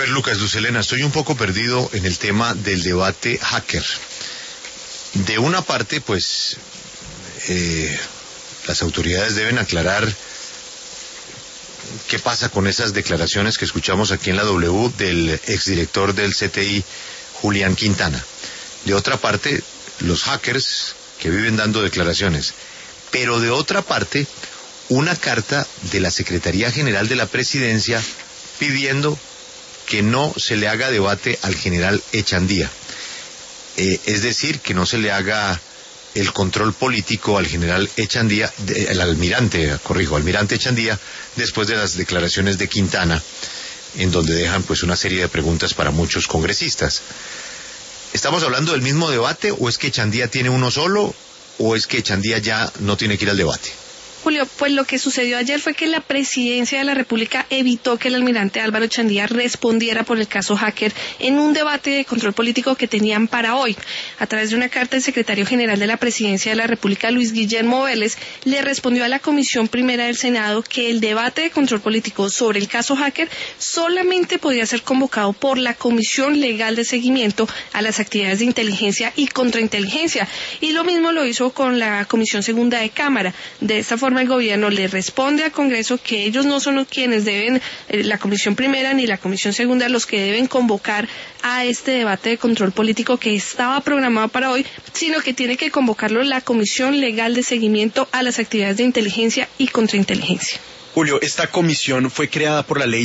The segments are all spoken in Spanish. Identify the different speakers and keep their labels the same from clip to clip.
Speaker 1: ver, Lucas, Lucelena, estoy un poco perdido en el tema del debate hacker. De una parte, pues, las autoridades deben aclarar qué pasa con esas declaraciones que escuchamos aquí en la W del exdirector del CTI, Julián Quintana. De otra parte, los hackers que viven dando declaraciones. Pero de otra parte, una carta de la Secretaría General de la Presidencia pidiendo que no se le haga debate al general Echandía. Es decir, que no se le haga el control político al general Echandía, almirante Echandía, después de las declaraciones de Quintana, en donde dejan pues una serie de preguntas para muchos congresistas. ¿Estamos hablando del mismo debate o es que Echandía tiene uno solo o es que Echandía ya no tiene que ir al debate?
Speaker 2: Julio, pues lo que sucedió ayer fue que la Presidencia de la República evitó que el almirante Álvaro Echandía respondiera por el caso hacker en un debate de control político que tenían para hoy. A través de una carta, el secretario general de la Presidencia de la República, Luis Guillermo Vélez, le respondió a la Comisión Primera del Senado que el debate de control político sobre el caso hacker solamente podía ser convocado por la Comisión Legal de Seguimiento a las actividades de inteligencia y contrainteligencia. Y lo mismo lo hizo con la Comisión Segunda de Cámara. De esta forma, el gobierno le responde al Congreso que ellos no son quienes deben, la Comisión Primera ni la Comisión Segunda, los que deben convocar a este debate de control político que estaba programado para hoy, sino que tiene que convocarlo la Comisión Legal de Seguimiento a las actividades de inteligencia y contrainteligencia.
Speaker 3: Julio, esta comisión fue creada por la ley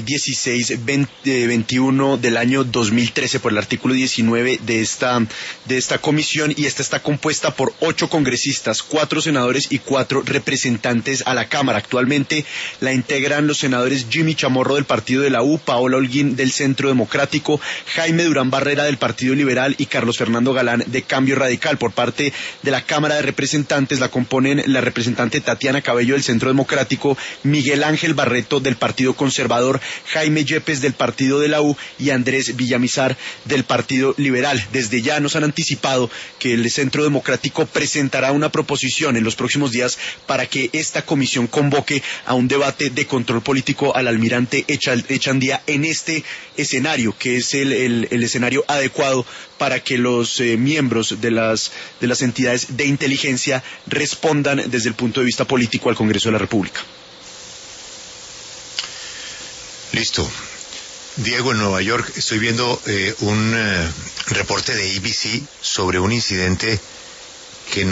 Speaker 3: 1621 del año 2013, por el artículo 19 de esta comisión, y esta está compuesta por 8 congresistas, 4 senadores y 4 representantes a la Cámara. Actualmente la integran los senadores Jimmy Chamorro del Partido de la U, Paola Holguín del Centro Democrático, Jaime Durán Barrera del Partido Liberal y Carlos Fernando Galán de Cambio Radical. Por parte de la Cámara de Representantes la componen la representante Tatiana Cabello del Centro Democrático, Miguel Ángel Barreto del Partido Conservador, Jaime Yepes del Partido de la U y Andrés Villamizar del Partido Liberal. Desde ya nos han anticipado que el Centro Democrático presentará una proposición en los próximos días para que esta comisión convoque a un debate de control político al almirante Echandía en este escenario, que es el escenario adecuado para que los miembros de las entidades de inteligencia respondan desde el punto de vista político al Congreso de la República.
Speaker 1: Listo. Diego, en Nueva York estoy viendo un reporte de ABC sobre un incidente